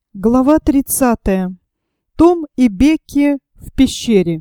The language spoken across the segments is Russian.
Глава 30. Том и Бекки в пещере.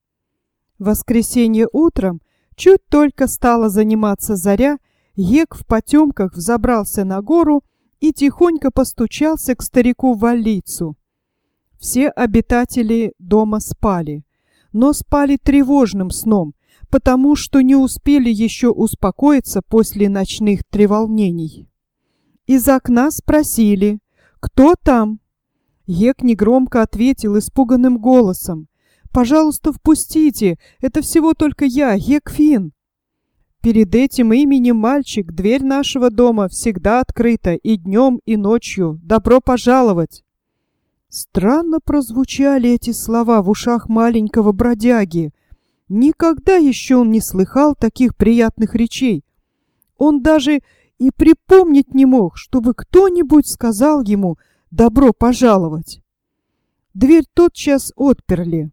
В воскресенье утром, чуть только стала заниматься заря, Гек в потемках взобрался на гору и тихонько постучался к старику-валлийцу. Все обитатели дома спали, но спали тревожным сном, потому что не успели еще успокоиться после ночных треволнений. Из окна спросили: «Кто там?» Гек негромко ответил испуганным голосом: «Пожалуйста, впустите, это всего только я, Гек Финн». Перед этим именем, мальчик, дверь нашего дома всегда открыта и днем, и ночью. Добро пожаловать. Странно прозвучали эти слова в ушах маленького бродяги. Никогда еще он не слыхал таких приятных речей. Он даже и припомнить не мог, чтобы кто-нибудь сказал ему «добро пожаловать». Дверь тотчас отперли.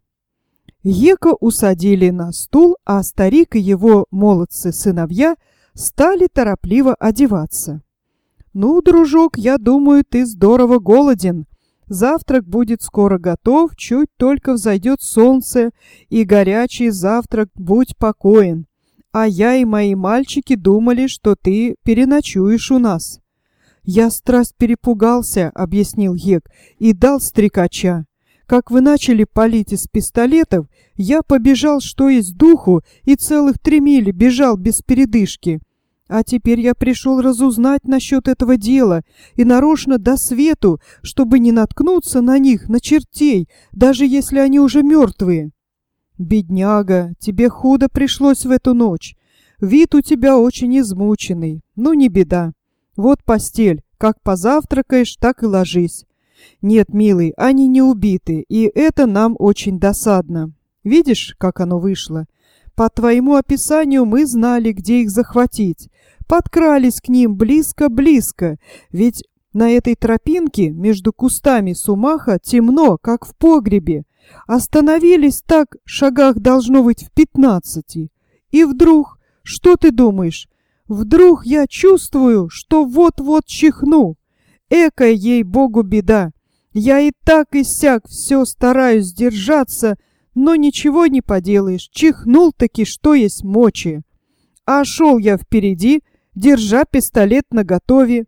Гека усадили на стул, а старик и его молодцы-сыновья стали торопливо одеваться. «Ну, дружок, я думаю, ты здорово голоден. Завтрак будет скоро готов, чуть только взойдет солнце, и горячий завтрак, будь покоен. А я и мои мальчики думали, что ты переночуешь у нас». «Я страсть перепугался», — объяснил Гек, — «и дал стрекача. Как вы начали палить из пистолетов, я побежал, что есть духу, и целых 3 мили бежал без передышки. А теперь я пришел разузнать насчет этого дела, и нарочно до свету, чтобы не наткнуться на них, на чертей, даже если они уже мертвые». «Бедняга, тебе худо пришлось в эту ночь. Вид у тебя очень измученный. Ну, не беда. Вот постель. Как позавтракаешь, так и ложись. Нет, милый, они не убиты, и это нам очень досадно. Видишь, как оно вышло? По твоему описанию мы знали, где их захватить. Подкрались к ним близко-близко, ведь на этой тропинке между кустами сумаха темно, как в погребе. Остановились так, шагах должно быть в 15. И вдруг, что ты думаешь? Вдруг я чувствую, что вот-вот чихну. Экая, ей-богу, беда. Я и так и сяк все стараюсь держаться, но ничего не поделаешь. Чихнул-таки, что есть мочи. А шел я впереди, держа пистолет наготове.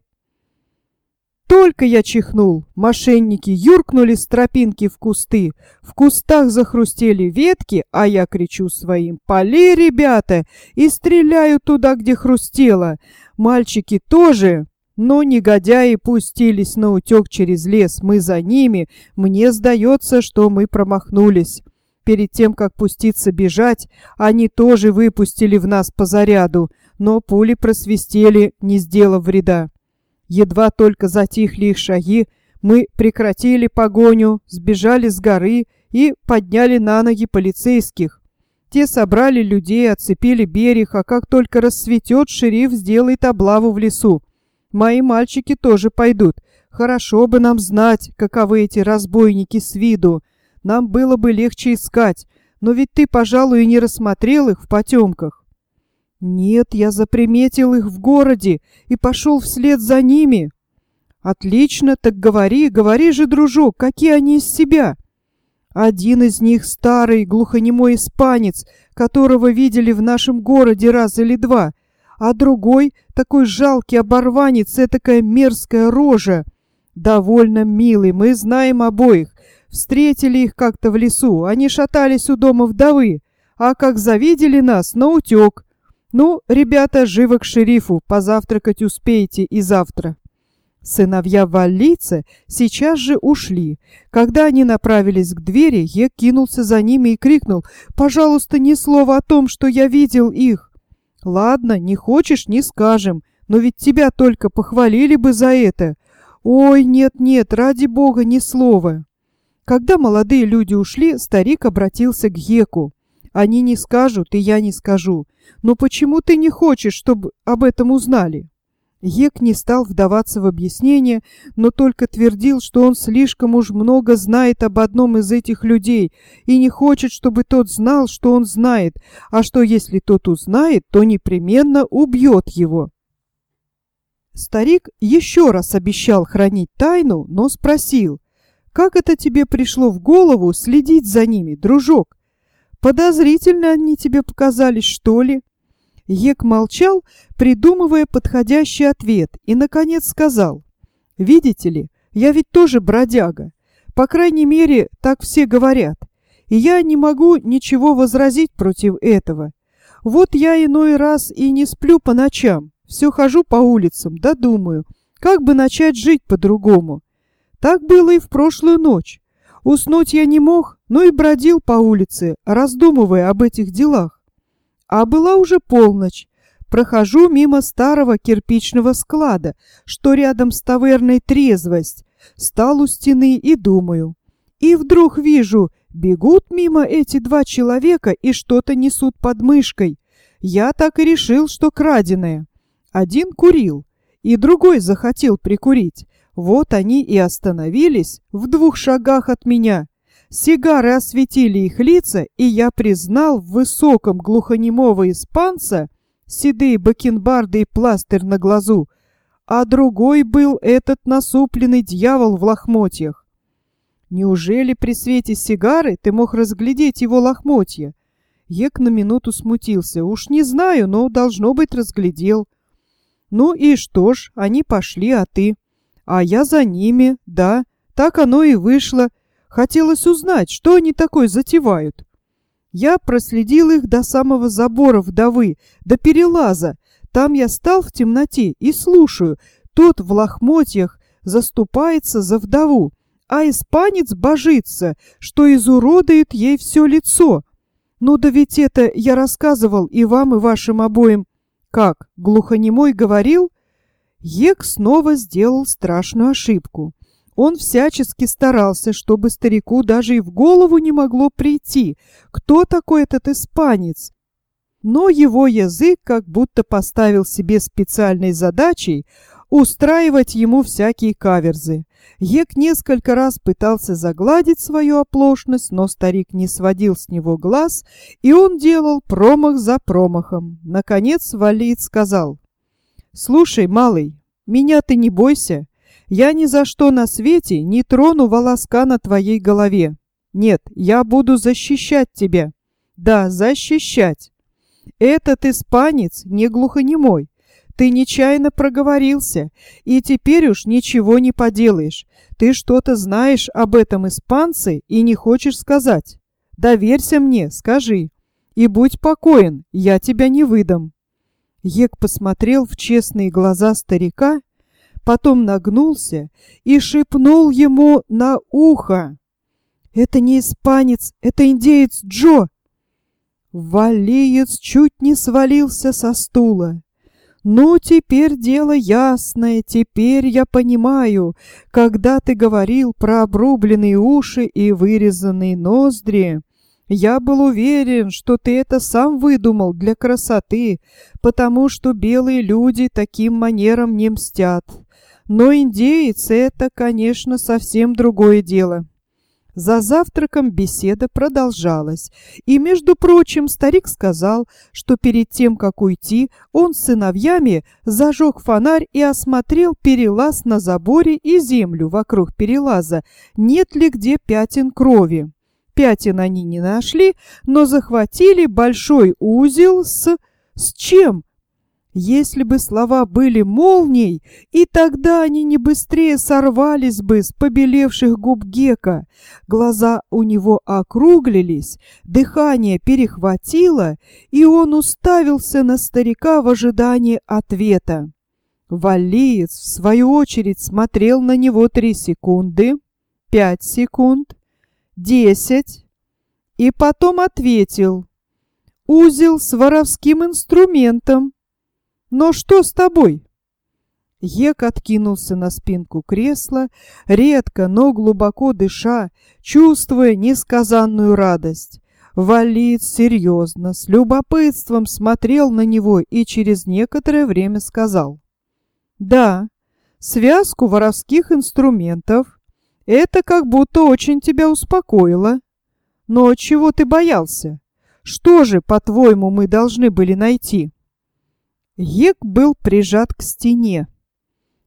Только я чихнул, мошенники юркнули с тропинки в кусты. В кустах захрустели ветки, а я кричу своим: «Пали, ребята!» и стреляю туда, где хрустело. Мальчики тоже, но негодяи пустились наутек через лес. Мы за ними. Мне сдается, что мы промахнулись. Перед тем, как пуститься бежать, они тоже выпустили в нас по заряду, но пули просвистели, не сделав вреда. Едва только затихли их шаги, мы прекратили погоню, сбежали с горы и подняли на ноги полицейских. Те собрали людей, оцепили берег, а как только рассветет, шериф сделает облаву в лесу. Мои мальчики тоже пойдут. Хорошо бы нам знать, каковы эти разбойники с виду. Нам было бы легче искать, но ведь ты, пожалуй, и не рассмотрел их в потемках. «Нет, я заприметил их в городе и пошел вслед за ними». «Отлично, так говори, говори же, дружок, какие они из себя?» «Один из них старый глухонемой испанец, которого видели в нашем городе раз или два, а другой такой жалкий оборванец, этакая мерзкая рожа. Довольно милый, мы знаем обоих. Встретили их как-то в лесу, они шатались у дома вдовы, а как завидели нас, наутек. Ну, ребята, живо к шерифу, позавтракать успеете и завтра». Сыновья валлийца сейчас же ушли. Когда они направились к двери, я кинулся за ними и крикнул: «Пожалуйста, ни слова о том, что я видел их». «Ладно, не хочешь, не скажем, но ведь тебя только похвалили бы за это». «Ой, нет-нет, ради бога, ни слова». Когда молодые люди ушли, старик обратился к Геку: «Они не скажут, и я не скажу. Но почему ты не хочешь, чтобы об этом узнали?» Гек не стал вдаваться в объяснение, но только твердил, что он слишком уж много знает об одном из этих людей и не хочет, чтобы тот знал, что он знает, а что если тот узнает, то непременно убьет его. Старик еще раз обещал хранить тайну, но спросил: «Как это тебе пришло в голову следить за ними, дружок? Подозрительно они тебе показались, что ли?» Ек молчал, придумывая подходящий ответ, и, наконец, сказал: «Видите ли, я ведь тоже бродяга. По крайней мере, так все говорят. И я не могу ничего возразить против этого. Вот я иной раз и не сплю по ночам, все хожу по улицам, да думаю, как бы начать жить по-другому. Так было и в прошлую ночь. Уснуть я не мог, но и бродил по улице, раздумывая об этих делах. А была уже полночь. Прохожу мимо старого кирпичного склада, что рядом с таверной «Трезвость». Стал у стены и думаю. И вдруг вижу, бегут мимо эти два человека и что-то несут под мышкой. Я так и решил, что краденое. Один курил, и другой захотел прикурить. Вот они и остановились в 2 шагах от меня. Сигары осветили их лица, и я признал в высоком глухонемого испанца седые бакенбарды и пластырь на глазу, а другой был этот насупленный дьявол в лохмотьях. Неужели при свете сигары ты мог разглядеть его лохмотья? Ек на минуту смутился. Уж не знаю, но, должно быть, разглядел. Ну и что ж, они пошли, а ты? А я за ними, да, так оно и вышло. Хотелось узнать, что они такое затевают. Я проследил их до самого забора вдовы, до перелаза. Там я стал в темноте и слушаю. Тот в лохмотьях заступается за вдову, а испанец божится, что изуродует ей все лицо. Ну да ведь это я рассказывал и вам, и вашим обоим. Как, глухонемой говорил? Ек снова сделал страшную ошибку. Он всячески старался, чтобы старику даже и в голову не могло прийти, кто такой этот испанец. Но его язык как будто поставил себе специальной задачей устраивать ему всякие каверзы. Ек несколько раз пытался загладить свою оплошность, но старик не сводил с него глаз, и он делал промах за промахом. Наконец валиец сказал: «Слушай, малый, меня ты не бойся. Я ни за что на свете не трону волоска на твоей голове. Нет, я буду защищать тебя. Да, защищать. Этот испанец не глухонемой. Ты нечаянно проговорился, и теперь уж ничего не поделаешь. Ты что-то знаешь об этом испанце и не хочешь сказать. Доверься мне, скажи. И будь покоен, я тебя не выдам». Ек посмотрел в честные глаза старика, потом нагнулся и шепнул ему на ухо: «Это не испанец, это индеец Джо». Валиец чуть не свалился со стула. «Ну, теперь дело ясное, теперь я понимаю, когда ты говорил про обрубленные уши и вырезанные ноздри. Я был уверен, что ты это сам выдумал для красоты, потому что белые люди таким манерам не мстят. Но индеец — это, конечно, совсем другое дело». За завтраком беседа продолжалась, и, между прочим, старик сказал, что перед тем, как уйти, он с сыновьями зажег фонарь и осмотрел перелаз на заборе и землю вокруг перелаза, нет ли где пятен крови. Пятен они не нашли, но захватили большой узел с чем? Если бы слова были молнией, и тогда они не быстрее сорвались бы с побелевших губ Гека. Глаза у него округлились, дыхание перехватило, и он уставился на старика в ожидании ответа. Валиец, в свою очередь, смотрел на него 3 секунды, 5 секунд, 10, и потом ответил: «Узел с воровским инструментом. Но что с тобой?» Ек откинулся на спинку кресла, редко, но глубоко дыша, чувствуя несказанную радость. Валиец серьезно, с любопытством смотрел на него и через некоторое время сказал: «Да, связку воровских инструментов. Это как будто очень тебя успокоило. Но чего ты боялся? Что же, по-твоему, мы должны были найти?» Ек был прижат к стене.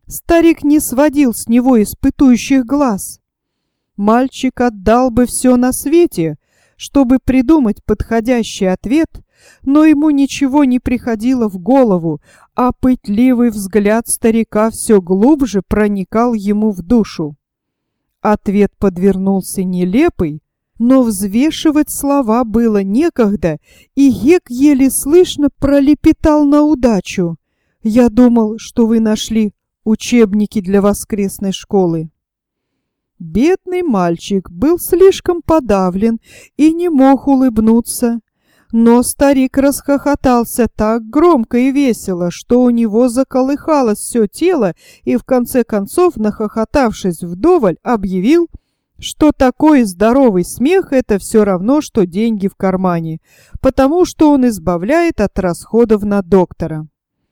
Старик не сводил с него испытующих глаз. Мальчик отдал бы все на свете, чтобы придумать подходящий ответ, но ему ничего не приходило в голову, а пытливый взгляд старика все глубже проникал ему в душу. Ответ подвернулся нелепый, но взвешивать слова было некогда, и Гек еле слышно пролепетал на удачу. «Я думал, что вы нашли учебники для воскресной школы». Бедный мальчик был слишком подавлен и не мог улыбнуться. Но старик расхохотался так громко и весело, что у него заколыхалось все тело, и в конце концов, нахохотавшись вдоволь, объявил, что такой здоровый смех – это все равно, что деньги в кармане, потому что он избавляет от расходов на доктора.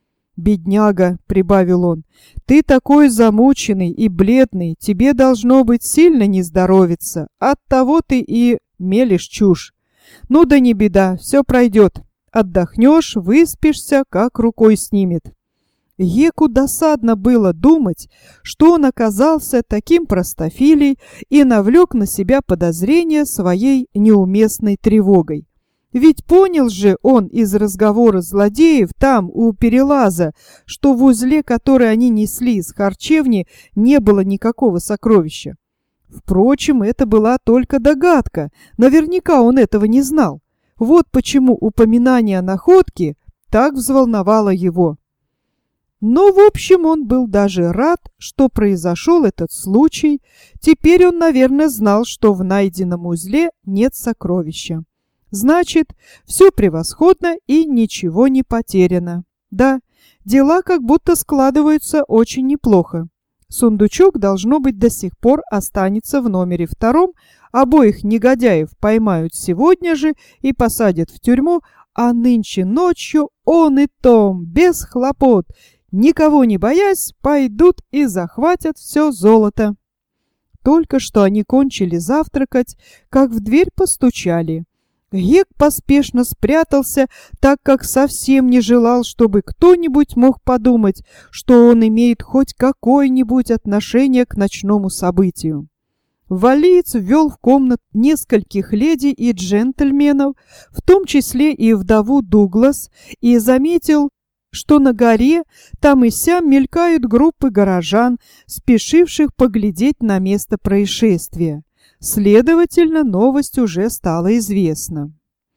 «Бедняга», — прибавил он, — «ты такой замученный и бледный, тебе должно быть сильно не здоровиться, оттого ты и мелешь чушь. Ну да не беда, все пройдет, отдохнешь, выспишься, как рукой снимет». Геку досадно было думать, что он оказался таким простофилей и навлек на себя подозрения своей неуместной тревогой. Ведь понял же он из разговора злодеев там, у перелаза, что в узле, который они несли из харчевни, не было никакого сокровища. Впрочем, это была только догадка, наверняка он этого не знал. Вот почему упоминание о находке так взволновало его. Но, в общем, он был даже рад, что произошел этот случай. Теперь он, наверное, знал, что в найденном узле нет сокровища. Значит, все превосходно и ничего не потеряно. Да, дела как будто складываются очень неплохо. Сундучок, должно быть, до сих пор останется в номере 2, обоих негодяев поймают сегодня же и посадят в тюрьму, а нынче ночью он и Том, без хлопот, никого не боясь, пойдут и захватят все золото. Только что они кончили завтракать, как в дверь постучали. Гек поспешно спрятался, так как совсем не желал, чтобы кто-нибудь мог подумать, что он имеет хоть какое-нибудь отношение к ночному событию. Валиец ввел в комнату нескольких леди и джентльменов, в том числе и вдову Дуглас, и заметил, что на горе там и сям мелькают группы горожан, спешивших поглядеть на место происшествия. Следовательно, новость уже стала известна.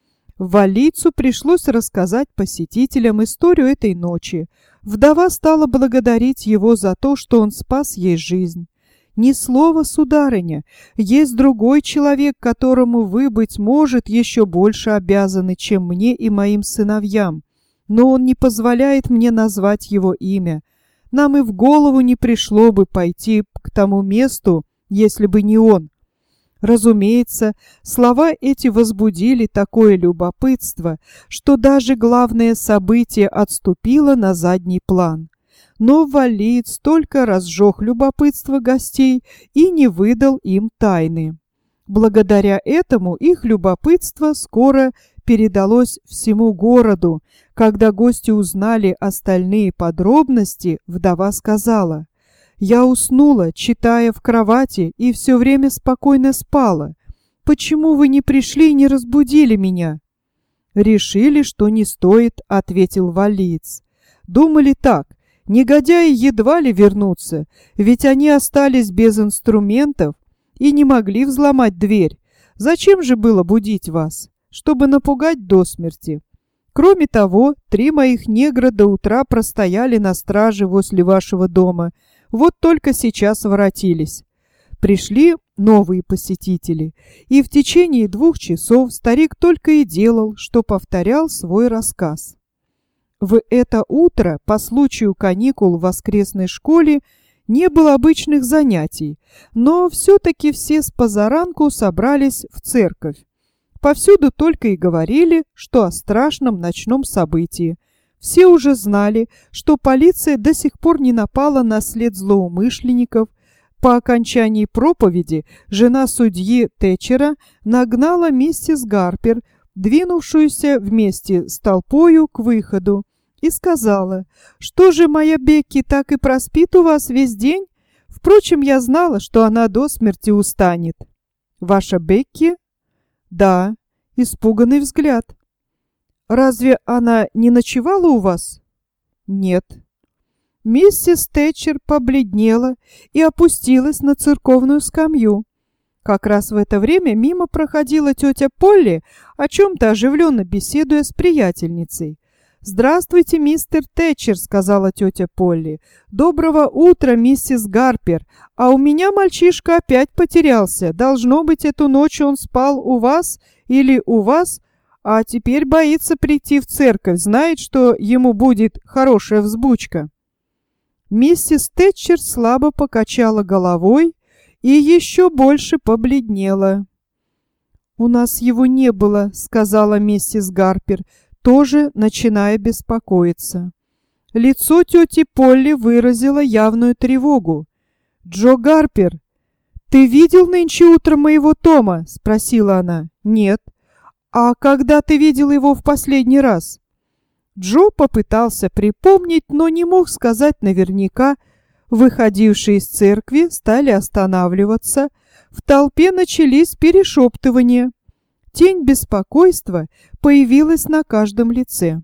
Валийцу пришлось рассказать посетителям историю этой ночи. Вдова стала благодарить его за то, что он спас ей жизнь. «Ни слова, сударыня, есть другой человек, которому вы, быть может, еще больше обязаны, чем мне и моим сыновьям, но он не позволяет мне назвать его имя. Нам и в голову не пришло бы пойти к тому месту, если бы не он». Разумеется, слова эти возбудили такое любопытство, что даже главное событие отступило на задний план. Но валиец только разжег любопытство гостей и не выдал им тайны. Благодаря этому их любопытство скоро передалось всему городу. Когда гости узнали остальные подробности, вдова сказала: «Я уснула, читая в кровати, и все время спокойно спала. Почему вы не пришли и не разбудили меня?» «Решили, что не стоит», — ответил валиец. «Думали так, негодяи едва ли вернутся, ведь они остались без инструментов и не могли взломать дверь. Зачем же было будить вас? Чтобы напугать до смерти. Кроме того, 3 моих негра до утра простояли на страже возле вашего дома. Вот только сейчас воротились. Пришли новые посетители, и в течение 2 часов старик только и делал, что повторял свой рассказ. В это утро, по случаю каникул в воскресной школе, не было обычных занятий, но все-таки все с позаранку собрались в церковь. Повсюду только и говорили, что о страшном ночном событии. Все уже знали, что полиция до сих пор не напала на след злоумышленников. По окончании проповеди жена судьи Тэтчера нагнала миссис Гарпер, двинувшуюся вместе с толпою к выходу, и сказала: «Что же моя Бекки так и проспит у вас весь день? Впрочем, я знала, что она до смерти устанет». «Ваша Бекки?» «Да». Испуганный взгляд. «Разве она не ночевала у вас?» «Нет». Миссис Тэтчер побледнела и опустилась на церковную скамью. Как раз в это время мимо проходила тетя Полли, о чем-то оживленно беседуя с приятельницей. «Здравствуйте, мистер Тэтчер», — сказала тетя Полли. «Доброго утра, миссис Гарпер. А у меня мальчишка опять потерялся. Должно быть, эту ночь он спал у вас или у вас, а теперь боится прийти в церковь, знает, что ему будет хорошая взбучка». Миссис Тэтчер слабо покачала головой и еще больше побледнела. «У нас его не было», — сказала миссис Гарпер, тоже начиная беспокоиться. Лицо тети Полли выразило явную тревогу. «Джо Гарпер, ты видел нынче утром моего Тома?» — спросила она. «Нет». «А когда ты видел его в последний раз?» Джо попытался припомнить, но не мог сказать наверняка. Выходившие из церкви стали останавливаться. В толпе начались перешептывания. Тень беспокойства появилась на каждом лице.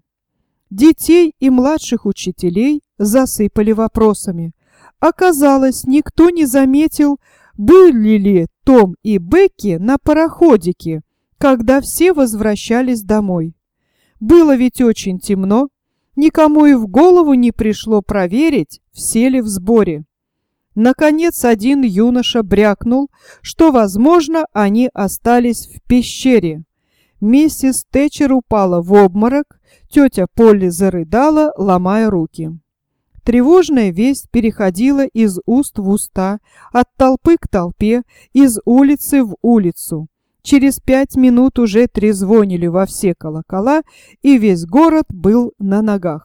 Детей и младших учителей засыпали вопросами. Оказалось, никто не заметил, были ли Том и Бекки на пароходике, когда все возвращались домой. Было ведь очень темно, никому и в голову не пришло проверить, все ли в сборе. Наконец, один юноша брякнул, что, возможно, они остались в пещере. Миссис Тэтчер упала в обморок, тетя Полли зарыдала, ломая руки. Тревожная весть переходила из уст в уста, от толпы к толпе, из улицы в улицу. Через 5 минут уже трезвонили во все колокола, и весь город был на ногах.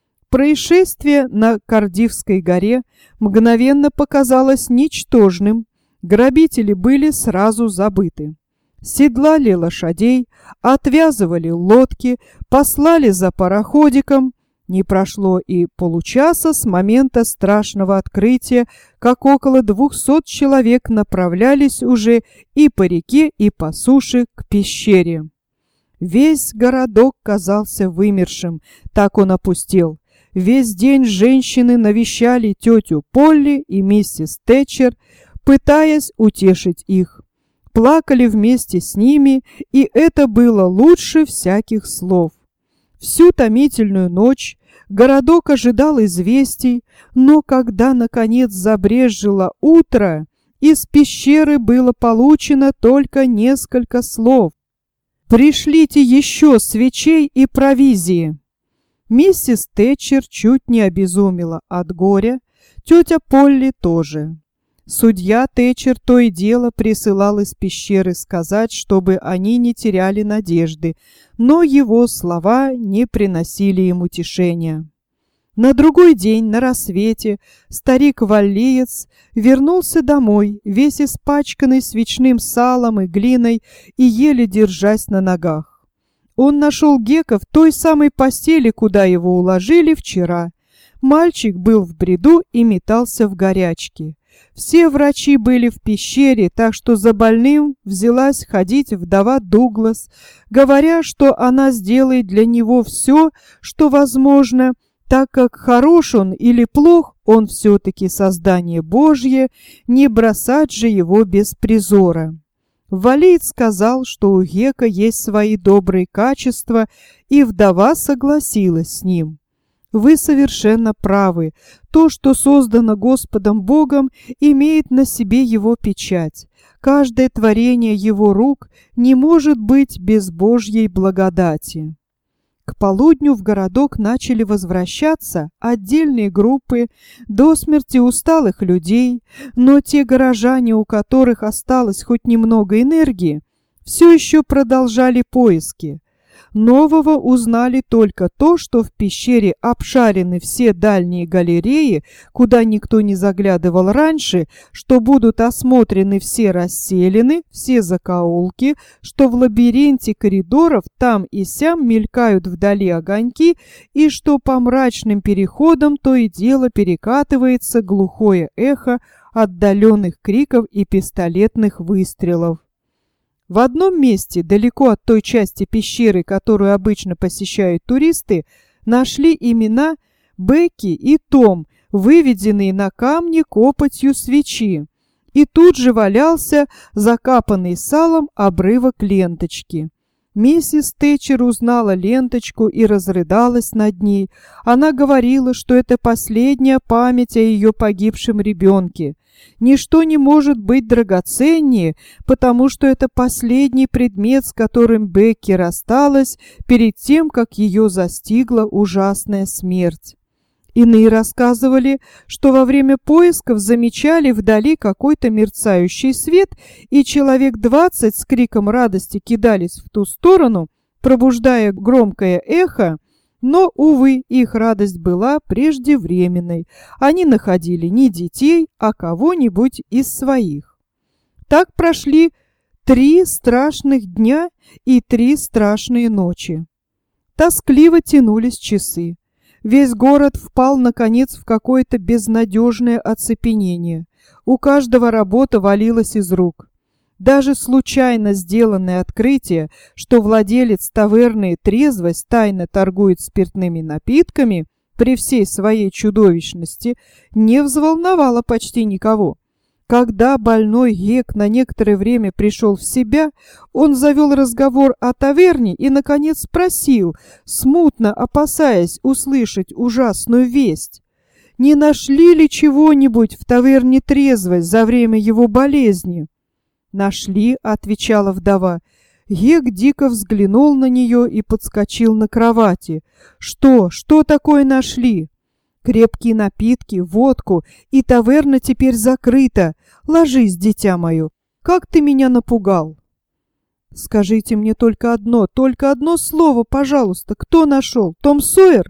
Происшествие на Кардифской горе мгновенно показалось ничтожным. Грабители были сразу забыты. Седлали лошадей, отвязывали лодки, послали за пароходиком. Не прошло и получаса с момента страшного открытия, как около 200 человек направлялись уже и по реке, и по суше к пещере. Весь городок казался вымершим, так он опустел. Весь день женщины навещали тетю Полли и миссис Тэтчер, пытаясь утешить их. Плакали вместе с ними, и это было лучше всяких слов. Всю томительную ночь городок ожидал известий, но когда, наконец, забрежило утро, из пещеры было получено только несколько слов: «Пришлите еще свечей и провизии». Миссис Тэтчер чуть не обезумела от горя, тетя Полли тоже. Судья Тэтчер то и дело присылал из пещеры сказать, чтобы они не теряли надежды, но его слова не приносили им утешения. На другой день, на рассвете, старик-валлиец вернулся домой, весь испачканный свечным салом и глиной и еле держась на ногах. Он нашел Гека в той самой постели, куда его уложили вчера. Мальчик был в бреду и метался в горячке. Все врачи были в пещере, так что за больным взялась ходить вдова Дуглас, говоря, что она сделает для него все, что возможно, так как хорош он или плох, он все-таки создание Божье, не бросать же его без призора. Валиец сказал, что у Гека есть свои добрые качества, и вдова согласилась с ним. Вы совершенно правы. То, что создано Господом Богом, имеет на себе Его печать. Каждое творение Его рук не может быть без Божьей благодати. К полудню в городок начали возвращаться отдельные группы до смерти усталых людей, но те горожане, у которых осталось хоть немного энергии, все еще продолжали поиски. нового узнали только то, что в пещере обшарены все дальние галереи, куда никто не заглядывал раньше, что будут осмотрены все расселены, все закоулки, что в лабиринте коридоров там и сям мелькают вдали огоньки, и что по мрачным переходам то и дело перекатывается глухое эхо отдаленных криков и пистолетных выстрелов. В одном месте, далеко от той части пещеры, которую обычно посещают туристы, нашли имена Бекки и Том, выведенные на камне копотью свечи, и тут же валялся закапанный салом обрывок ленточки. Миссис Тэтчер узнала ленточку и разрыдалась над ней. Она говорила, что это последняя память о ее погибшем ребенке. Ничто не может быть драгоценнее, потому что это последний предмет, с которым Бекки рассталась перед тем, как ее застигла ужасная смерть. Иные рассказывали, что во время поисков замечали вдали какой-то мерцающий свет, и человек 20 с криком радости кидались в ту сторону, пробуждая громкое эхо, но, увы, их радость была преждевременной. Они находили не детей, а кого-нибудь из своих. Так прошли 3 страшных дня и 3 страшные ночи. Тоскливо тянулись часы. Весь город впал, наконец, в какое-то безнадежное оцепенение. У каждого работа валилась из рук. Даже случайно сделанное открытие, что владелец таверны «Трезвость» тайно торгует спиртными напитками, при всей своей чудовищности, не взволновало почти никого. Когда больной Гек на некоторое время пришел в себя, он завел разговор о таверне и, наконец, спросил, смутно опасаясь услышать ужасную весть: не нашли ли чего-нибудь в таверне «Трезвость» за время его болезни? «Нашли», — отвечала вдова. Гек дико взглянул на нее и подскочил на кровати. «Что? Что такое нашли?» «Крепкие напитки, водку, и таверна теперь закрыта. Ложись, дитя мое. Как ты меня напугал!» «Скажите мне только одно слово, пожалуйста. Кто нашел? Том Сойер?»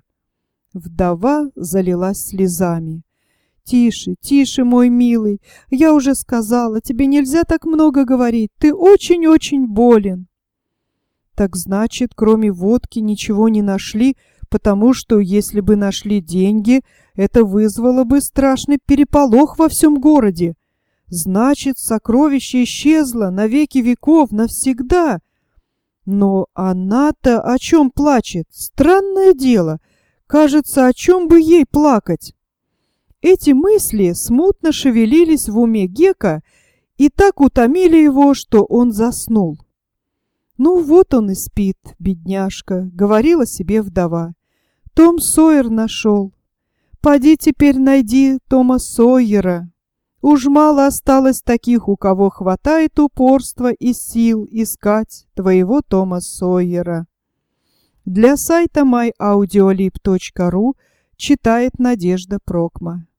Вдова залилась слезами. «Тише, тише, мой милый. Я уже сказала, тебе нельзя так много говорить. Ты очень-очень болен». «Так значит, кроме водки ничего не нашли, потому что, если бы нашли деньги, это вызвало бы страшный переполох во всем городе. Значит, сокровище исчезло на веки веков, навсегда. Но она-то о чем плачет? Странное дело. Кажется, о чем бы ей плакать?» Эти мысли смутно шевелились в уме Гека и так утомили его, что он заснул. «Ну вот он и спит, бедняжка», — говорила себе вдова. «Том Сойер нашел. Поди теперь найди Тома Сойера. Уж мало осталось таких, у кого хватает упорства и сил искать твоего Тома Сойера». Для сайта myaudiolib.ru читает Надежда Прокма.